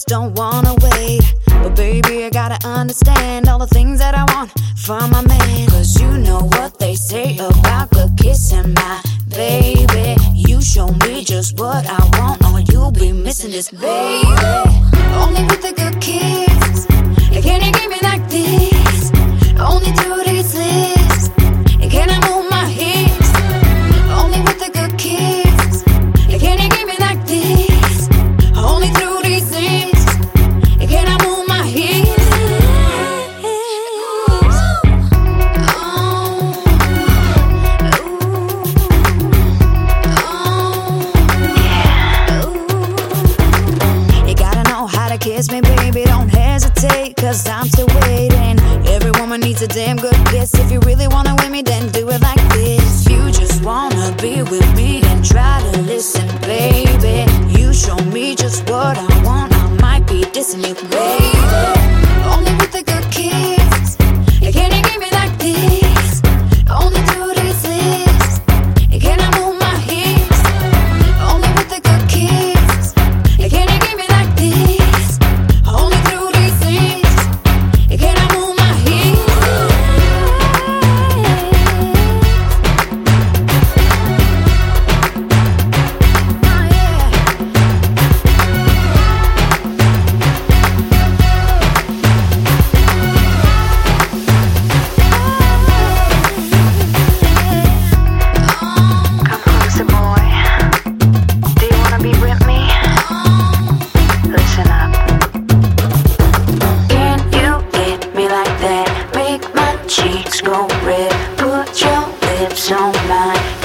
just don't wanna wait. But baby, I gotta understand all the things that I want from my man. Cause you know what they say about good kissing, my baby. You show me just what I want, or you'll be missing this, baby. Only with a good kiss, can you give me like this? Only through these lips, can I move my hips? Only with a good kiss, can you give me like this? Only through these lips, can I move my hips? You gotta know how to kiss me, baby, don't hesitate, cause I'm still waiting. Every woman needs a damn good kiss. If you really wanna win me, then do it like this. You just wanna be with me, then try to listen, baby. You show me just what I want, I might be dissing you, baby. Only with a good kiss, can you give me like this? Only through these lips, can I move my hips? Only with a good kiss, can you give me like this? Only through these lips, can I move my hips? Oh yeah. Come closer, boy. Do you wanna be with me? Listen up. Can you hit me like that? Make my cheeks go red. Put your lips on mine.